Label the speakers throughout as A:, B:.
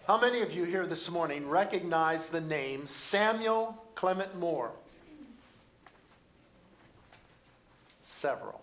A: How many of you here this morning recognize the name Samuel Clement Moore? Several.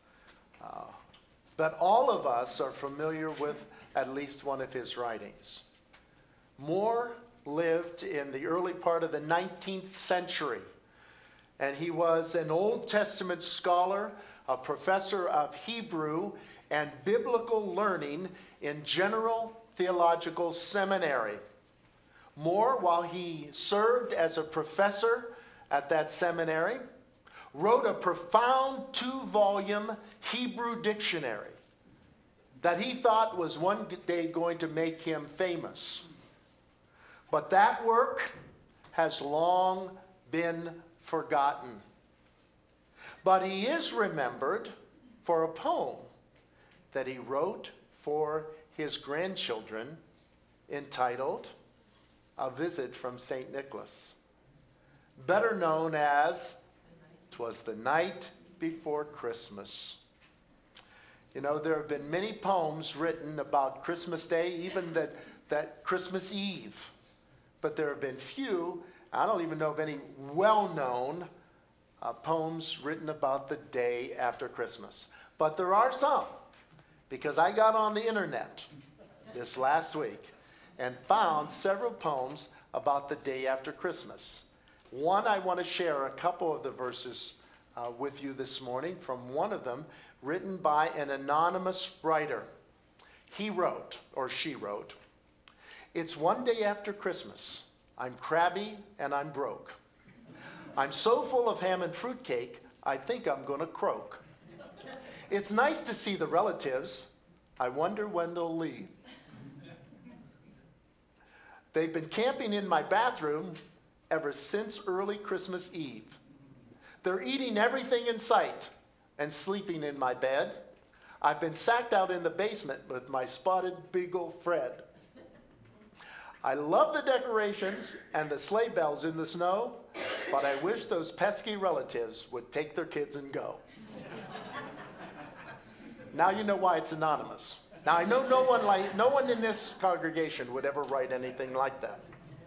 A: But all of us are familiar with at least one of his writings. Moore lived in the early part of the 19th century, and he was an Old Testament scholar, a professor of Hebrew and biblical learning in General Theological Seminary. Moore, while he served as a professor at that seminary, wrote a profound 2-volume Hebrew dictionary that he thought was one day going to make him famous. But that work has long been forgotten. But he is remembered for a poem that he wrote for his grandchildren entitled A Visit from St. Nicholas, better known as 'Twas the Night Before Christmas. You know, there have been many poems written about Christmas Day, even that Christmas Eve. But there have been few, I don't even know of any well-known poems written about the day after Christmas. But there are some, because I got on the internet this last week and found several poems about the day after Christmas. One, I want to share a couple of the verses with you this morning from one of them, written by an anonymous writer. He wrote, or she wrote, "It's one day after Christmas. I'm crabby and I'm broke. I'm so full of ham and fruitcake, I think I'm going to croak. It's nice to see the relatives. I wonder when they'll leave. They've been camping in my bathroom ever since early Christmas Eve. They're eating everything in sight and sleeping in my bed. I've been sacked out in the basement with my spotted beagle Fred. I love the decorations and the sleigh bells in the snow, but I wish those pesky relatives would take their kids and go." Now you know why it's anonymous. Now I know no one in this congregation would ever write anything like that.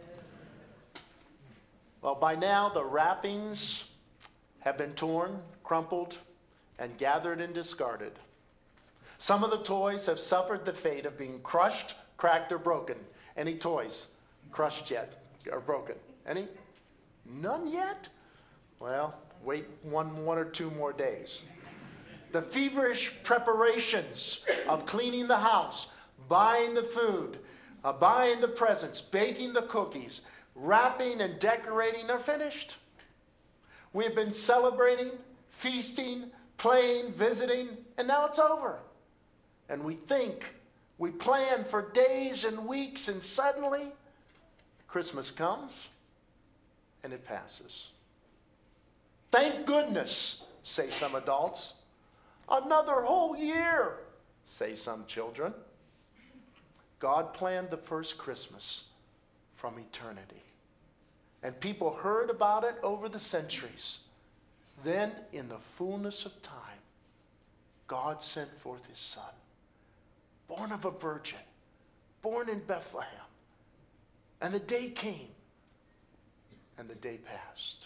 A: Well, by now the wrappings have been torn, crumpled, and gathered and discarded. Some of the toys have suffered the fate of being crushed, cracked, or broken. Any toys crushed yet or broken? Any? None yet? Well, wait one or two more days. The feverish preparations of cleaning the house, buying the food, buying the presents, baking the cookies, wrapping and decorating are finished. We've been celebrating, feasting, playing, visiting, and now it's over. And we plan for days and weeks, and suddenly Christmas comes and it passes. Thank goodness, say some adults. Another whole year, say some children. God planned the first Christmas from eternity. And people heard about it over the centuries. Then, in the fullness of time, God sent forth his Son, born of a virgin, born in Bethlehem. And the day came, and the day passed.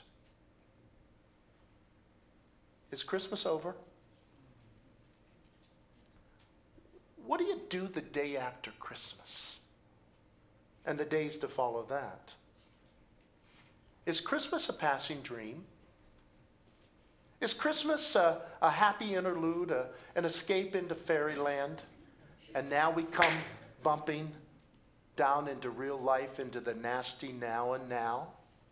A: Is Christmas over? What do you do the day after Christmas and the days to follow that? Is Christmas a passing dream? Is Christmas a happy interlude, an escape into fairyland? And now we come bumping down into real life, into the nasty now and now?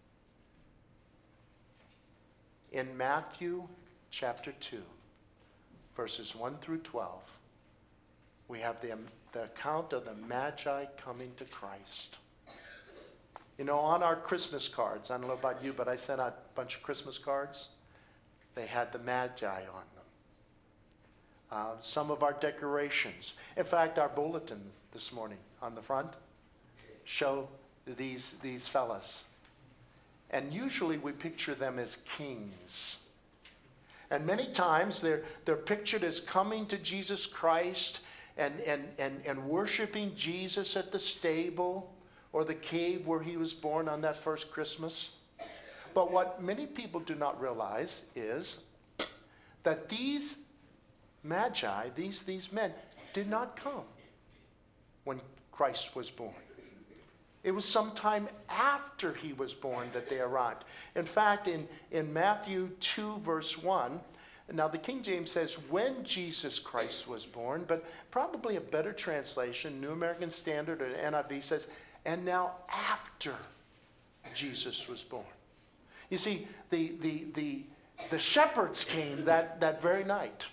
A: In Matthew chapter 2, verses 1 through 12, we have the account of the Magi coming to Christ. You know, on our Christmas cards, I don't know about you, but I sent out a bunch of Christmas cards. They had the Magi on them. Some of our decorations. In fact, our bulletin this morning on the front show these fellas. And usually we picture them as kings. And many times they're pictured as coming to Jesus Christ and worshiping Jesus at the stable or the cave where he was born on that first Christmas. But what many people do not realize is that these magi, these men, did not come when Christ was born. It was sometime after he was born that they arrived. In fact, in Matthew 2, verse 1, now the King James says, when Jesus Christ was born, but probably a better translation, New American Standard or NIV says, and now after Jesus was born. You see, the shepherds came that very night.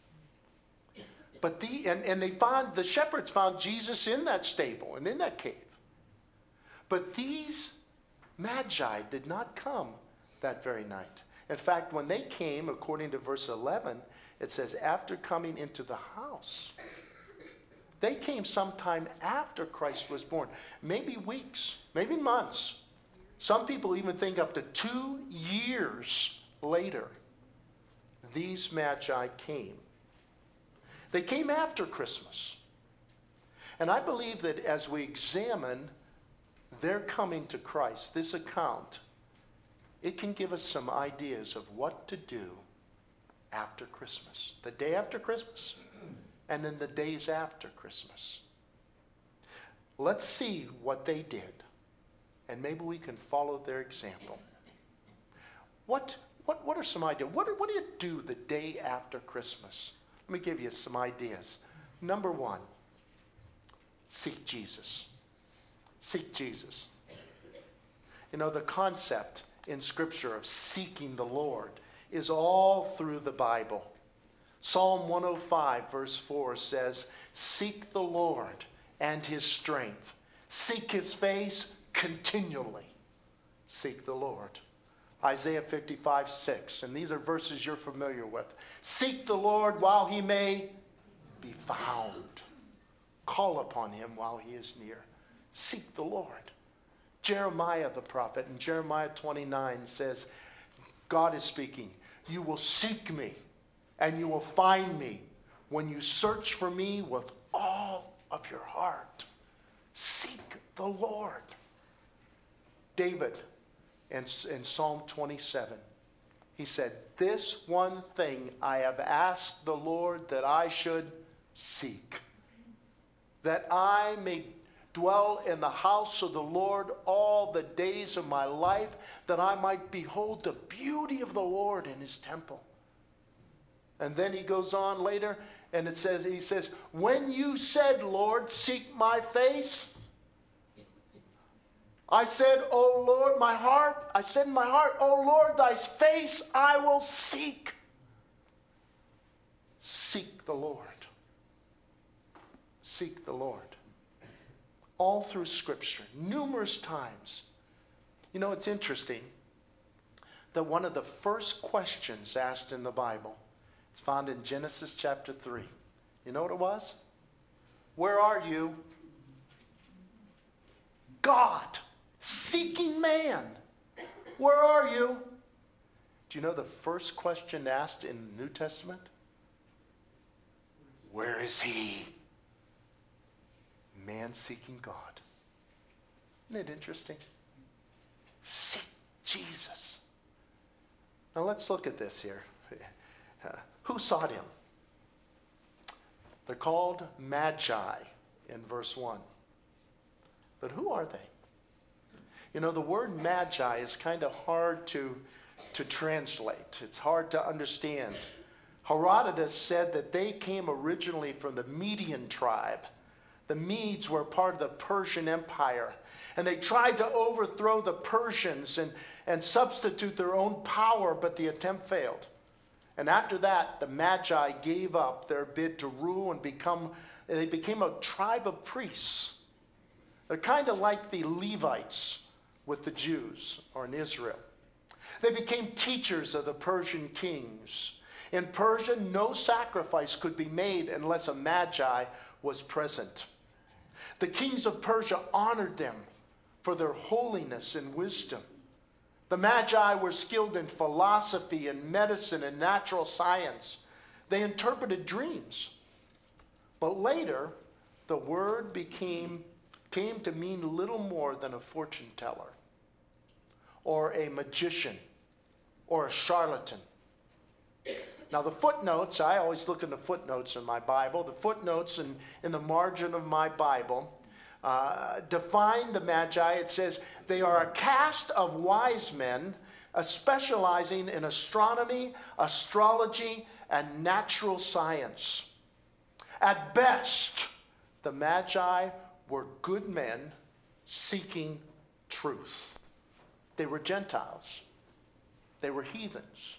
A: But the shepherds found Jesus in that stable and in that cave. But these magi did not come that very night. In fact, when they came, according to verse 11, it says, after coming into the house, they came sometime after Christ was born. Maybe weeks, maybe months. Some people even think up to 2 years later, these magi came. They came after Christmas. And I believe that as we examine their coming to Christ, this account, it can give us some ideas of what to do after Christmas. The day after Christmas, and then the days after Christmas. Let's see what they did, and maybe we can follow their example. What are some ideas? What do you do the day after Christmas? Let me give you some ideas. Number one, seek Jesus. Seek Jesus. You know, the concept in Scripture of seeking the Lord is all through the Bible. Psalm 105, verse 4 says, seek the Lord and his strength. Seek his face continually. Seek the Lord. Isaiah 55, 6, and these are verses you're familiar with. Seek the Lord while he may be found. Call upon him while he is near. Seek the Lord. Jeremiah the prophet in Jeremiah 29 says, God is speaking, you will seek me and you will find me when you search for me with all of your heart. Seek the Lord. David in Psalm 27, he said, this one thing I have asked the Lord that I should seek, that I may dwell in the house of the Lord all the days of my life, that I might behold the beauty of the Lord in his temple. And then he goes on later, and he says, when you said, Lord, seek my face, I said, O Lord, I said in my heart, O Lord, thy face I will seek. Seek the Lord. Seek the Lord. All through Scripture, numerous times. You know, it's interesting that one of the first questions asked in the Bible is found in Genesis chapter 3. You know what it was? Where are you? God, seeking man. Where are you? Do you know the first question asked in the New Testament? Where is he? Man seeking God. Isn't it interesting? Seek Jesus. Now let's look at this here. Who sought him? They're called magi in verse 1. But who are they? You know, the word magi is kind of hard to translate. It's hard to understand. Herodotus said that they came originally from the Median tribe. The Medes were part of the Persian Empire. And they tried to overthrow the Persians and substitute their own power, but the attempt failed. And after that, the Magi gave up their bid to rule and they became a tribe of priests. They're kind of like the Levites with the Jews or in Israel. They became teachers of the Persian kings. In Persia, no sacrifice could be made unless a Magi was present. The kings of Persia honored them for their holiness and wisdom. The Magi were skilled in philosophy and medicine and natural science. They interpreted dreams. But later, the word came to mean little more than a fortune teller, or a magician, or a charlatan. Now the footnotes, I always look in the footnotes in my Bible. The footnotes in the margin of my Bible define the Magi. It says, they are a caste of wise men specializing in astronomy, astrology, and natural science. At best, the Magi were good men seeking truth. They were Gentiles. They were heathens.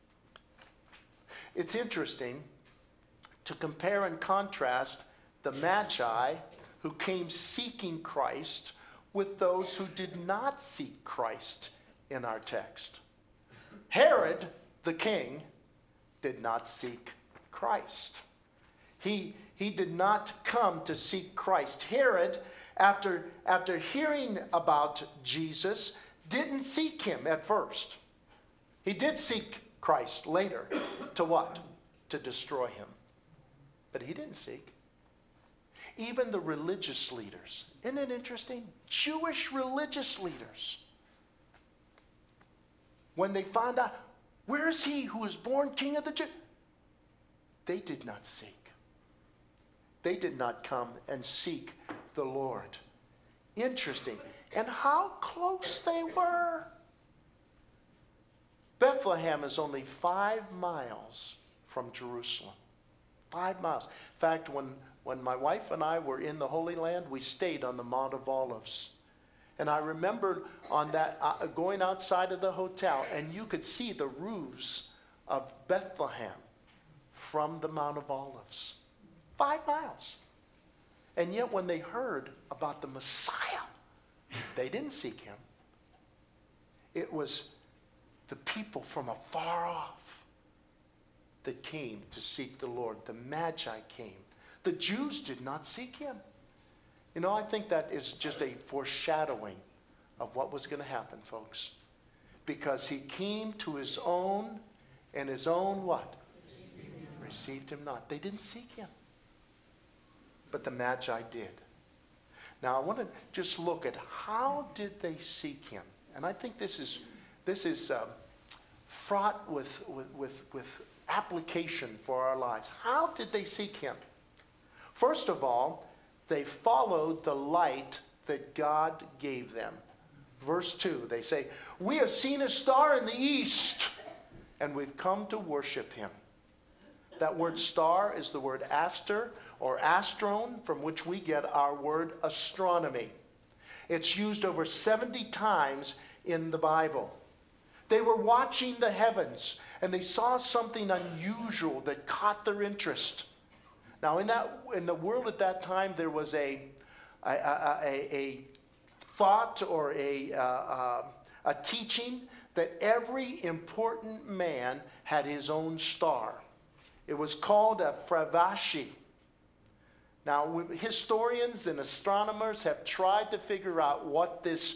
A: It's interesting to compare and contrast the Magi who came seeking Christ with those who did not seek Christ in our text. Herod, the king, did not seek Christ. He did not come to seek Christ. Herod, after hearing about Jesus, didn't seek him at first. He did seek Christ later. To what? To destroy him. But he didn't seek. Even the religious leaders. Isn't it interesting? Jewish religious leaders. When they found out, where is he who was born king of the Jews? They did not seek. They did not come and seek the Lord. Interesting. And how close they were. Bethlehem is only 5 miles from Jerusalem. 5 miles. In fact, when my wife and I were in the Holy Land, we stayed on the Mount of Olives. And I remember on that going outside of the hotel, and you could see the roofs of Bethlehem from the Mount of Olives. 5 miles. And yet when they heard about the Messiah, they didn't seek him. It was the people from afar off that came to seek the Lord. The Magi came. The Jews did not seek him. You know, I think that is just a foreshadowing of what was going to happen, folks. Because he came to his own, and his own what? Received him not. They didn't seek him. But the Magi did. Now, I want to just look at how did they seek him. And I think this is fraught with application for our lives. How did they seek him? First of all, they followed the light that God gave them. Verse 2, they say, we have seen a star in the east, and we've come to worship him. That word star is the word aster or astron, from which we get our word astronomy. It's used over 70 times in the Bible. They were watching the heavens, and they saw something unusual that caught their interest. Now, in the world at that time, there was a thought or a teaching that every important man had his own star. It was called a Fravashi. Now, historians and astronomers have tried to figure out what this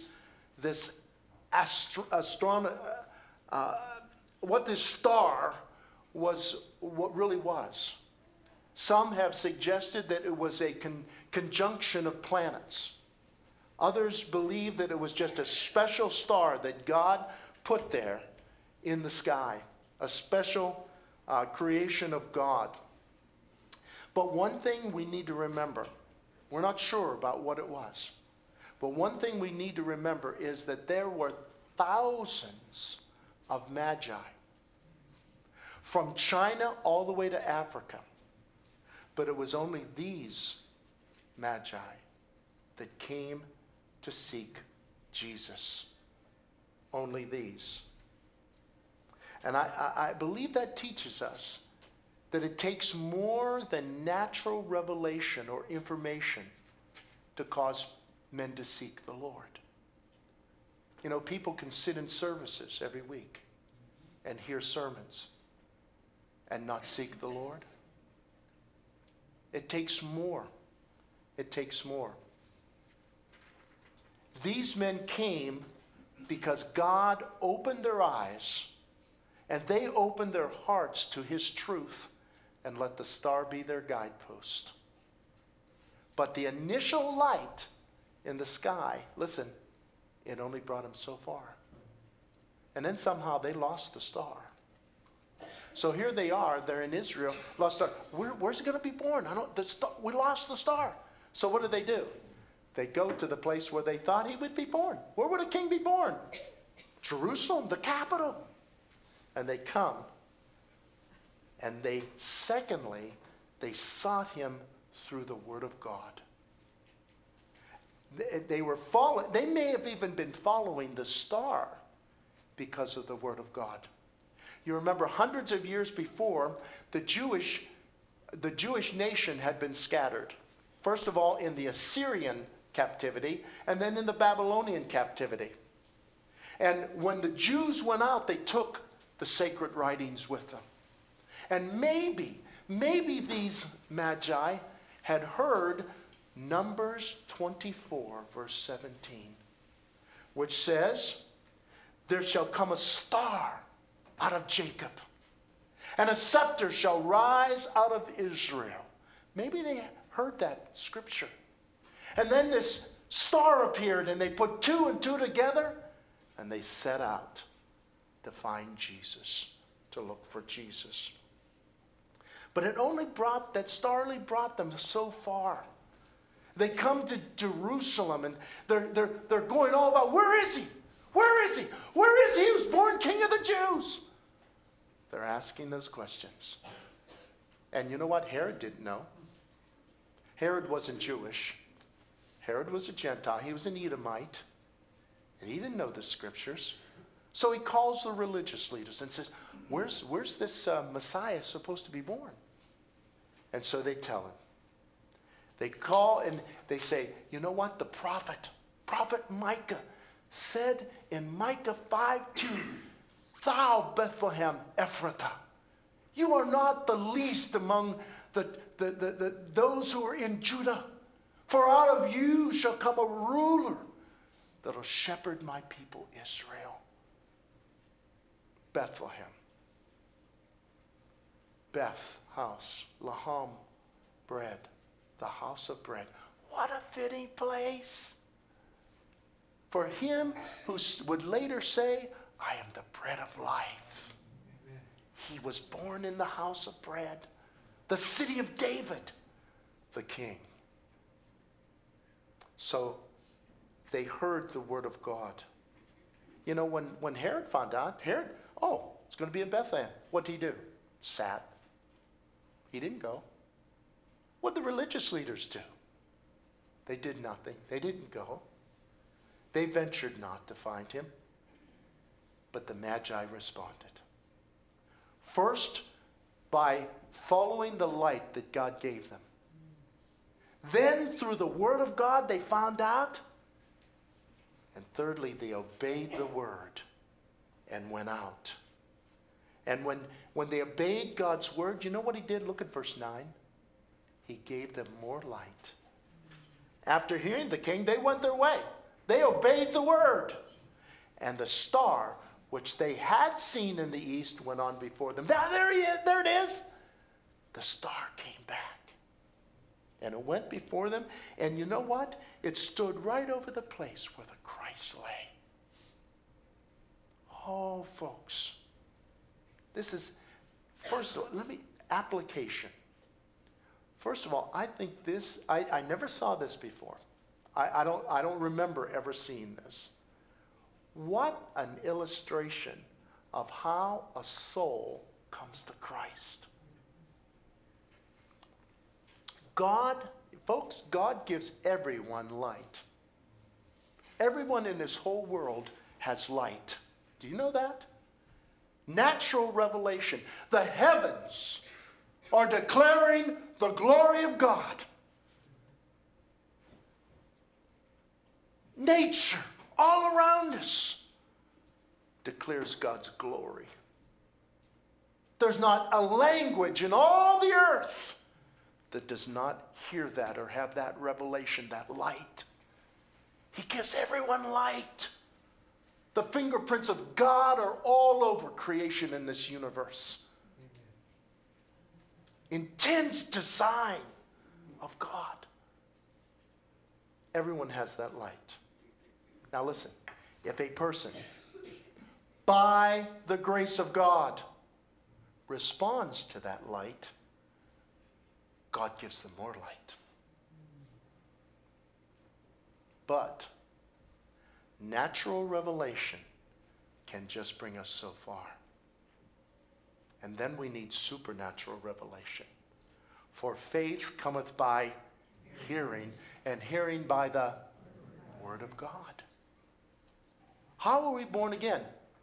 A: star was, what really was. Some have suggested that it was a conjunction of planets. Others believe that it was just a special star that God put there in the sky, a special creation of God. But one thing we need to remember, we're not sure about what it was, but one thing we need to remember is that there were thousands of Magi from China all the way to Africa. But it was only these Magi that came to seek Jesus. Only these. And I believe that teaches us that it takes more than natural revelation or information to cause men to seek the Lord. You know, people can sit in services every week and hear sermons and not seek the Lord. It takes more. It takes more. These men came because God opened their eyes, and they opened their hearts to his truth and let the star be their guidepost. But the initial light in the sky, listen, it only brought them so far. And then somehow they lost the star. So here they are, they're in Israel, lost star. Where's it going to be born? We lost the star. So what do? They go to the place where they thought he would be born. Where would a king be born? Jerusalem, the capital. And they come. And secondly, they sought him through the word of God. They may have even been following the star because of the word of God. You remember hundreds of years before, the Jewish nation had been scattered. First of all, in the Assyrian captivity, and then in the Babylonian captivity. And when the Jews went out, they took the sacred writings with them. And maybe these magi had heard Numbers 24, verse 17, which says, there shall come a star out of Jacob, and a scepter shall rise out of Israel. Maybe they heard that scripture. And then this star appeared, and they put two and two together, and they set out to find Jesus, to look for Jesus. But that star only brought them so far. They come to Jerusalem, and they're going all about, where is he? Where is he? Where is he who's born King of the Jews? They're asking those questions. And you know what? Herod didn't know. Herod wasn't Jewish. Herod was a Gentile. He was an Edomite. And he didn't know the scriptures. So he calls the religious leaders and says, where's this Messiah supposed to be born? And so they tell him. They call and they say, you know what? The prophet Micah said in Micah 5:2, thou Bethlehem Ephratah, you are not the least among those who are in Judah. For out of you shall come a ruler that will shepherd my people Israel. Bethlehem. Beth, house. Laham, bread. The house of bread. What a fitting place for him who would later say, I am the bread of life. Amen. He was born in the house of bread. The city of David, the king. So they heard the word of God. You know, when Herod found out, it's going to be in Bethlehem. What did he do? Sat. He didn't go. What did the religious leaders do? They did nothing. They didn't go. They ventured not to find him. But the Magi responded. First, by following the light that God gave them. Then, through the word of God, they found out. And thirdly, they obeyed the word and went out. And when they obeyed God's word, you know what he did? Look at verse 9. He gave them more light. After hearing the king, they went their way. They obeyed the word. And the star, which they had seen in the east, went on before them. There it is. The star came back. And it went before them. And you know what? It stood right over the place where the Christ lay. Oh, folks. This is, first of all, application. First of all, I think this, I never saw this before. I don't remember ever seeing this. What an illustration of how a soul comes to Christ. God gives everyone light. Everyone in this whole world has light. Do you know that? Natural revelation. The heavens are declaring the glory of God. Nature all around us declares God's glory. There's not a language in all the earth that does not hear that or have that revelation, that light. He gives everyone light. The fingerprints of God are all over creation in this universe. Intense design of God. Everyone has that light. Now listen, if a person, by the grace of God, responds to that light, God gives them more light. But natural revelation can just bring us so far. And then we need supernatural revelation. For faith cometh by hearing, and hearing by the Word of God. How are we born again?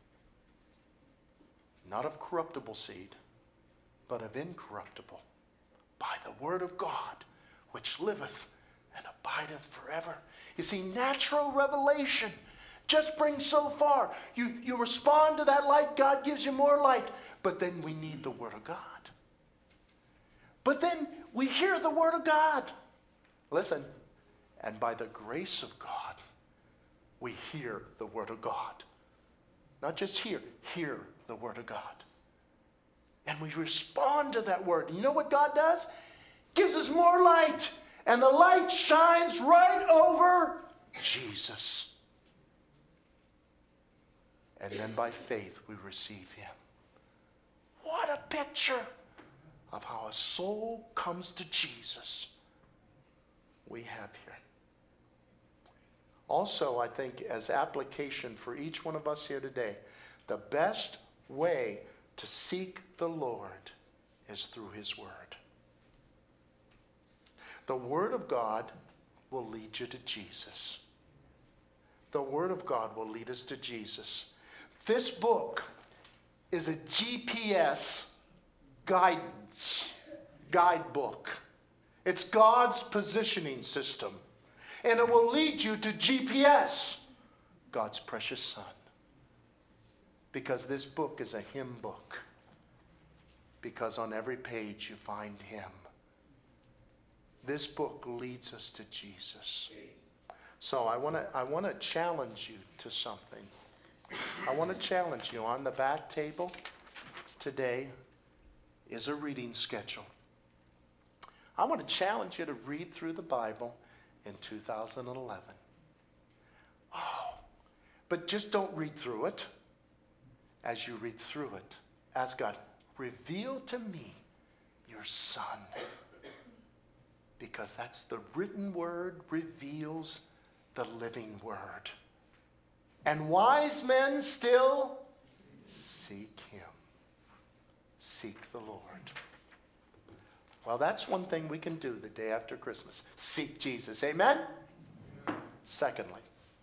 A: Not of corruptible seed, but of incorruptible, by the Word of God, which liveth and abideth forever. You see, natural revelation just brings so far. You respond to that light, God gives you more light. But then we need the Word of God. But then we hear the Word of God. Listen, and by the grace of God, we hear the Word of God. Not just hear the Word of God. And we respond to that Word. And you know what God does? Gives us more light. And the light shines right over Jesus. And then by faith we receive Him. What a picture of how a soul comes to Jesus we have here. Also, I think as application for each one of us here today, the best way to seek the Lord is through His Word. The Word of God will lead you to Jesus. The Word of God will lead us to Jesus. This book is a GPS guidebook. It's God's positioning system. And it will lead you to GPS, God's precious Son. Because this book is a hymn book. Because on every page you find Him. This book leads us to Jesus. So I want to challenge you to something. I want to challenge you. On the back table today is a reading schedule. I want to challenge you to read through the Bible in 2011. But just don't read through it. As you read through it, ask God, reveal to me your Son. Because that's the written Word reveals the living Word. And wise men still seek Him. Seek the Lord. Well, that's one thing we can do the day after Christmas. Seek Jesus. Amen? Secondly,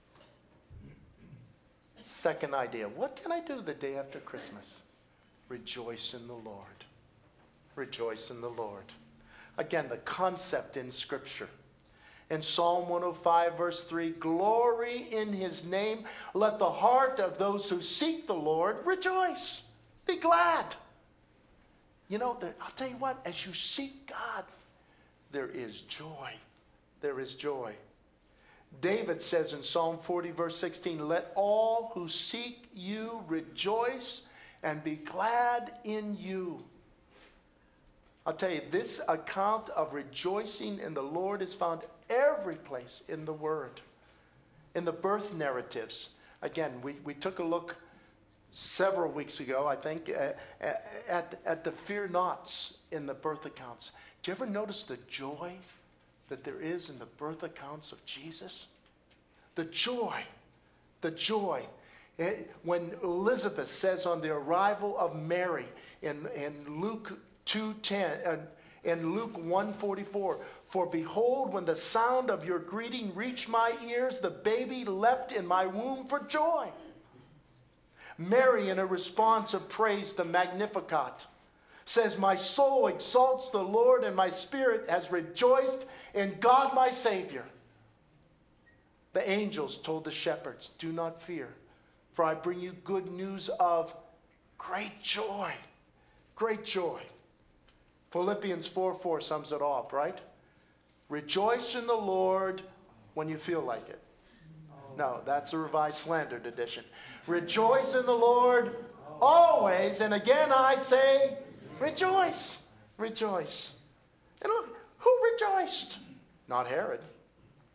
A: second idea. What can I do the day after Christmas? Rejoice in the Lord. Rejoice in the Lord. Again, the concept in Scripture. In Psalm 105, verse 3, glory in His name. Let the heart of those who seek the Lord rejoice. Be glad. You know, I'll tell you what, as you seek God, there is joy. There is joy. David says in Psalm 40, verse 16, let all who seek you rejoice and be glad in you. I'll tell you, this account of rejoicing in the Lord is found every place in the Word. In the birth narratives. Again, we took a look several weeks ago, I think, at the fear nots in the birth accounts. Do you ever notice the joy that there is in the birth accounts of Jesus? The joy. The joy. When Elizabeth says on the arrival of Mary in Luke 2:10 and Luke 1:44, for behold, when the sound of your greeting reached my ears, the baby leapt in my womb for joy. Mary, in a response of praise, the Magnificat, says, my soul exalts the Lord, and my spirit has rejoiced in God my Savior. The angels told the shepherds, do not fear, for I bring you good news of great joy. Great joy. Philippians 4:4 sums it all up, right? Rejoice in the Lord when you feel like it. No, that's a Revised Slandered edition. Rejoice in the Lord always, and again I say, rejoice. Rejoice. And look, who rejoiced? Not Herod.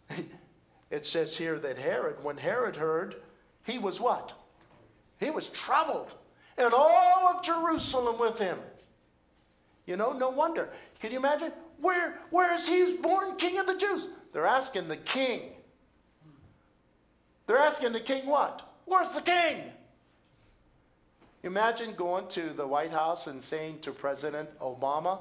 A: It says here that Herod, when Herod heard, he was what? He was troubled. And all of Jerusalem with him. You know, no wonder. Can you imagine? Where is he who's born King of the Jews? They're asking the king. They're asking the king what? Where's the king? Imagine going to the White House and saying to President Obama,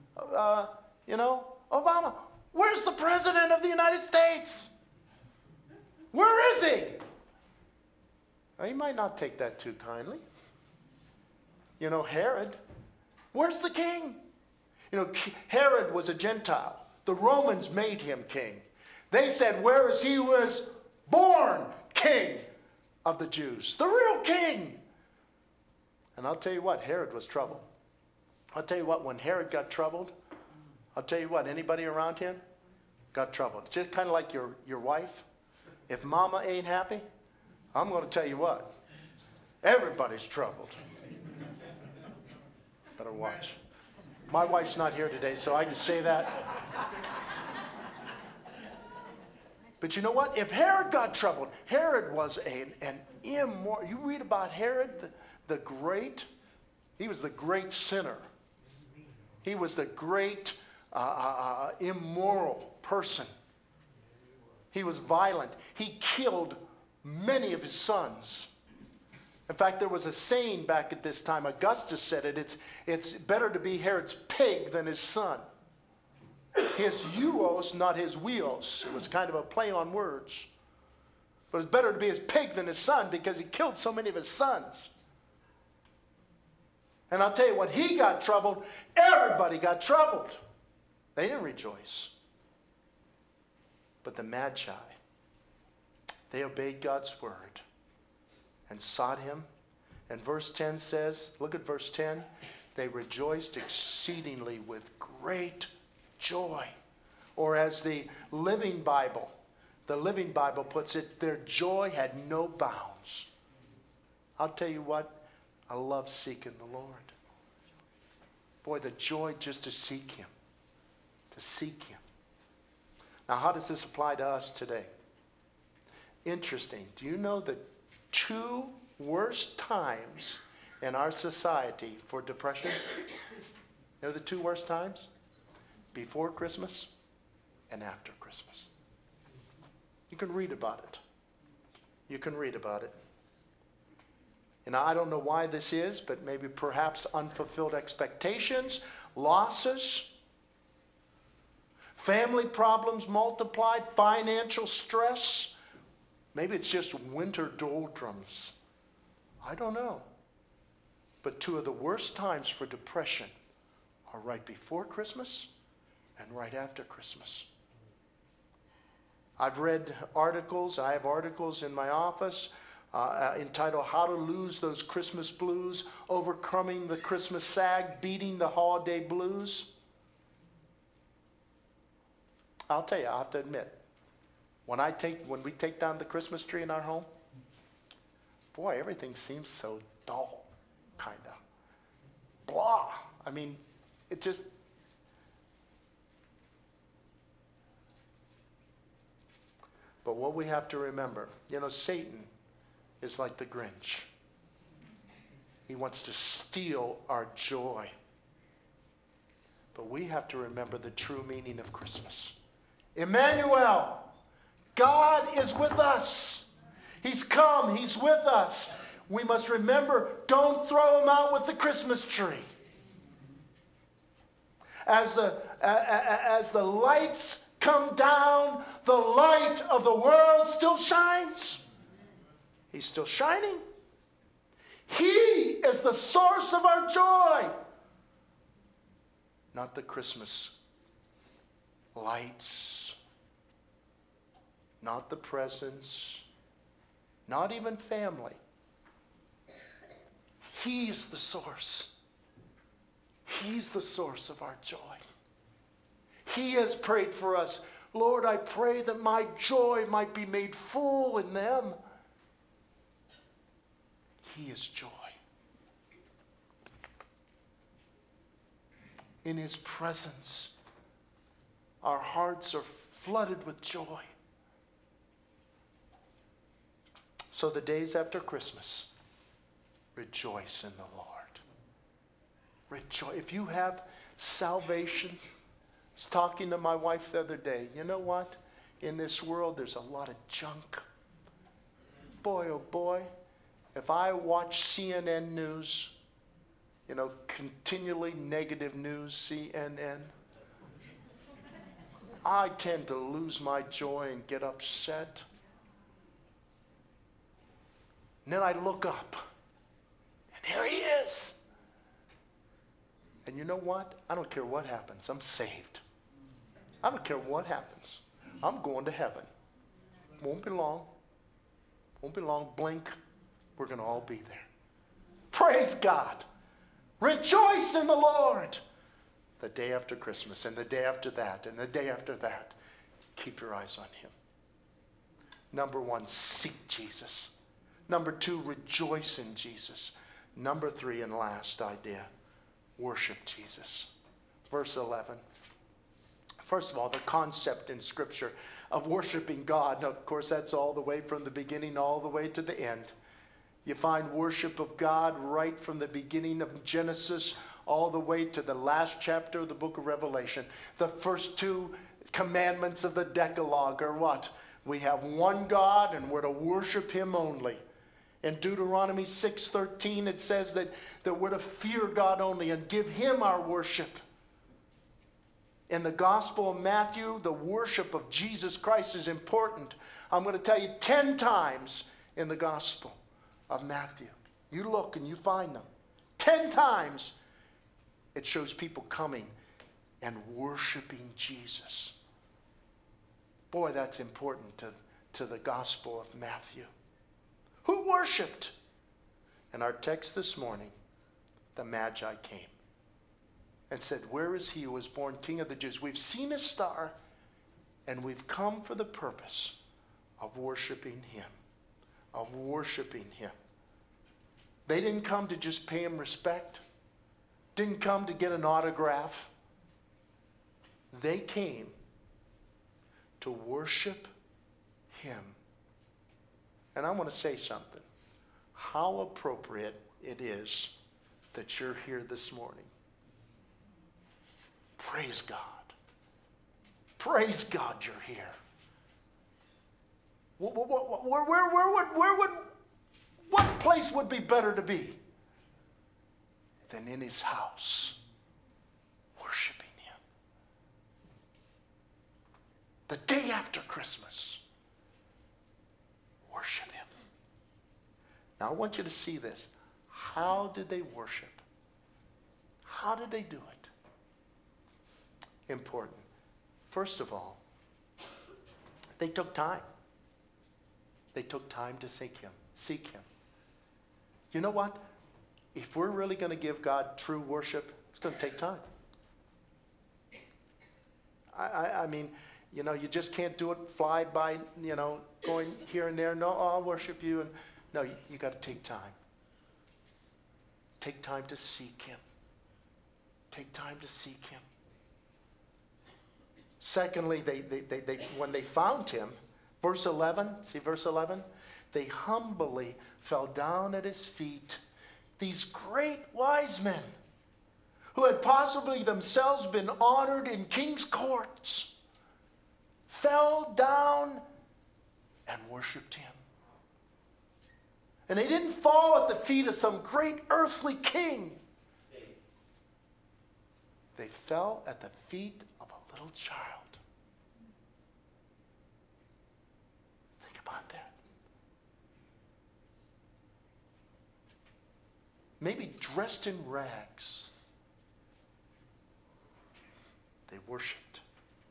A: Obama, where's the President of the United States? Where is he? Now, he might not take that too kindly. You know, Herod, where's the king? You know, Herod was a Gentile. The Romans made him king. They said, where is he who was born king of the Jews? The real king. And I'll tell you what, Herod was troubled. I'll tell you what, when Herod got troubled, I'll tell you what, anybody around him got troubled. It's just kind of like your wife. If mama ain't happy, I'm going to tell you what, everybody's troubled. Better watch. My wife's not here today, so I can say that. But you know what? If Herod got troubled, Herod was an immoral. You read about Herod, the great, he was the great sinner. He was the great immoral person. He was violent. He killed many of his sons. In fact, there was a saying back at this time, Augustus said it, it's better to be Herod's pig than his son. His huios, not his weos. It was kind of a play on words. But it's better to be his pig than his son because he killed so many of his sons. And I'll tell you, when he got troubled, everybody got troubled. They didn't rejoice. But the Magi, they obeyed God's word and sought him. And verse 10 says, look at verse 10, they rejoiced exceedingly with great joy. Or as the Living Bible puts it, their joy had no bounds. I'll tell you what, I love seeking the Lord. Boy, the joy just to seek him. To seek him. Now, how does this apply to us today? Interesting. Do you know the two worst times in our society for depression? You know the two worst times? Before Christmas and after Christmas. You can read about it. You can read about it. And I don't know why this is, but maybe perhaps unfulfilled expectations, losses, family problems multiplied, financial stress. Maybe it's just winter doldrums. I don't know. But two of the worst times for depression are right before Christmas and right after Christmas. I've read articles. I have articles in my office entitled How to Lose Those Christmas Blues, Overcoming the Christmas Sag, Beating the Holiday Blues. I'll tell you, I have to admit, when we take down the Christmas tree in our home, boy, everything seems so dull, kind of. Blah. I mean, it just... But what we have to remember, Satan is like the Grinch. He wants to steal our joy. But we have to remember the true meaning of Christmas. Emmanuel, God is with us. He's come. He's with us. We must remember, don't throw him out with the Christmas tree. As the lights come down, the light of the world still shines. He's still shining. He is the source of our joy. Not the Christmas lights. Not the presents. Not even family. He's the source. He's the source of our joy. He has prayed for us. Lord, I pray that my joy might be made full in them. He is joy. In his presence, our hearts are flooded with joy. So the days after Christmas, rejoice in the Lord. Rejoice. If you have salvation, I was talking to my wife the other day. You know what? In this world, there's a lot of junk. Boy, oh boy, if I watch CNN news, continually negative news, CNN, I tend to lose my joy and get upset. And then I look up, and there he is. And you know what? I don't care what happens. I'm saved. I don't care what happens. I'm going to heaven. Won't be long. Won't be long. Blink. We're going to all be there. Praise God. Rejoice in the Lord. The day after Christmas, and the day after that, and the day after that. Keep your eyes on him. Number 1, seek Jesus. Number 2, rejoice in Jesus. Number 3, and last idea, worship Jesus. Verse 11. First of all, the concept in Scripture of worshiping God. Now, of course, that's all the way from the beginning all the way to the end. You find worship of God right from the beginning of Genesis all the way to the last chapter of the book of Revelation. The first 2 commandments of the Decalogue are what? We have one God and we're to worship him only. In Deuteronomy 6:13 it says that we're to fear God only and give him our worship. In the Gospel of Matthew, the worship of Jesus Christ is important. I'm going to tell you 10 times in the Gospel of Matthew. You look and you find them. 10 times it shows people coming and worshiping Jesus. Boy, that's important to the Gospel of Matthew. Who worshiped? In our text this morning, the Magi came and said, where is he who was born King of the Jews? We've seen his star, and we've come for the purpose of worshiping him. Of worshiping him. They didn't come to just pay him respect. Didn't come to get an autograph. They came to worship him. And I want to say something. How appropriate it is that you're here this morning. Praise God. Praise God you're here. What place would be better to be than in his house, worshiping him? The day after Christmas, worship him. Now I want you to see this. How did they worship? How did they do it? Important. First of all, they took time. They took time to seek him. You know what? If we're really going to give God true worship, it's going to take time. I mean, you just can't do it fly by, going here and there. No, I'll worship you. And no, you got to take time. Take time to seek him. Take time to seek him. Secondly, they when they found him, verse 11, see verse 11? They humbly fell down at his feet. These great wise men who had possibly themselves been honored in king's courts fell down and worshiped him. And they didn't fall at the feet of some great earthly king. They fell at the feet of a little child. Think about that. Maybe dressed in rags. They worshiped.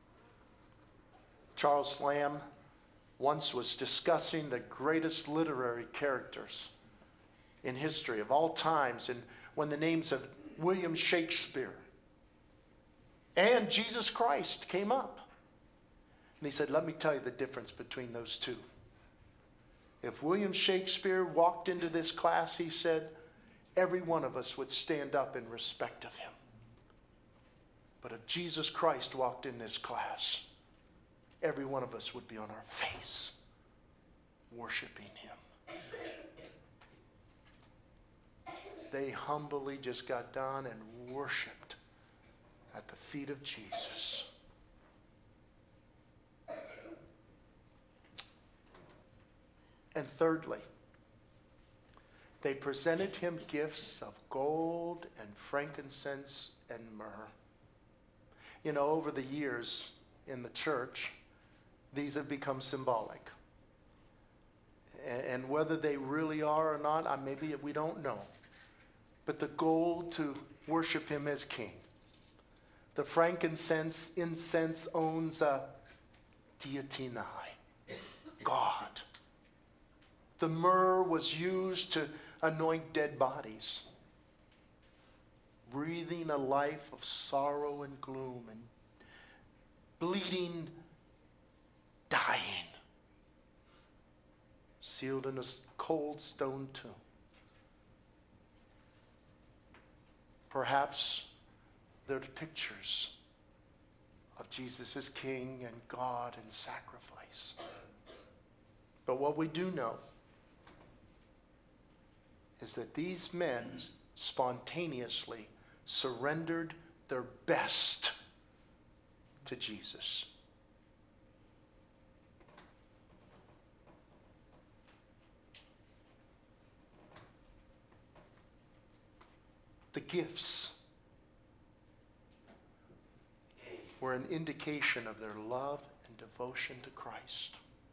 A: Charles Lamb once was discussing the greatest literary characters in history of all times, and when the names of William Shakespeare and Jesus Christ came up. And he said, let me tell you the difference between those two. If William Shakespeare walked into this class, he said, every one of us would stand up in respect of him. But if Jesus Christ walked in this class, every one of us would be on our face, worshiping him. They humbly just got down and worshiped at the feet of Jesus. And thirdly, they presented him gifts of gold and frankincense and myrrh. You know, over the years in the church, these have become symbolic. And whether they really are or not, maybe we don't know. But the gold to worship him as king. The frankincense, incense owns a deitinai, God. The myrrh was used to anoint dead bodies, breathing a life of sorrow and gloom and bleeding, dying, sealed in a cold stone tomb. Perhaps they're pictures of Jesus as King and God and sacrifice. But what we do know is that these men spontaneously surrendered their best to Jesus. The gifts were an indication of their love and devotion to Christ.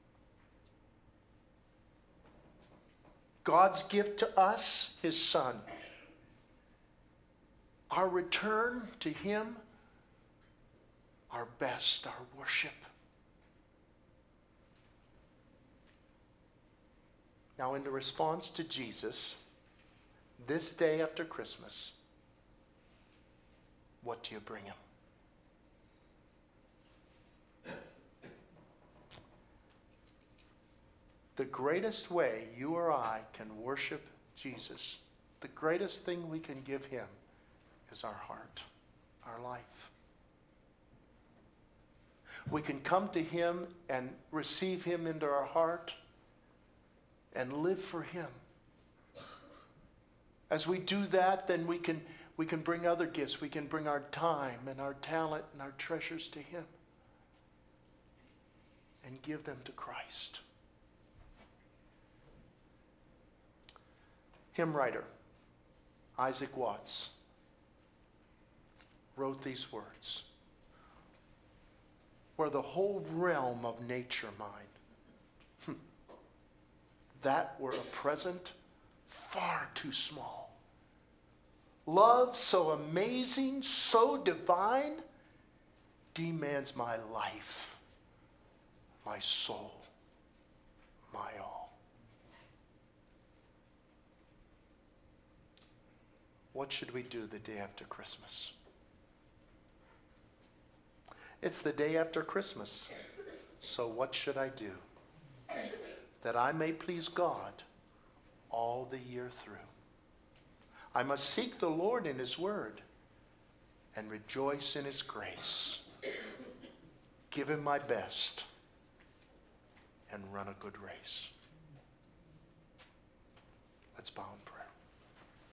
A: God's gift to us, his Son. Our return to him, our best, our worship. Now, in the response to Jesus, this day after Christmas, what do you bring him? The greatest way you or I can worship Jesus, the greatest thing we can give him is our heart, our life. We can come to him and receive him into our heart and live for him. As we do that, then we can bring other gifts. We can bring our time and our talent and our treasures to him and give them to Christ. Hymn writer Isaac Watts wrote these words: "Were the whole realm of nature mine, that were a present far too small. Love so amazing, so divine, demands my life, my soul, my all." What should we do the day after Christmas? It's the day after Christmas. So what should I do that I may please God all the year through? I must seek the Lord in his word and rejoice in his grace. Give him my best and run a good race. Let's bow.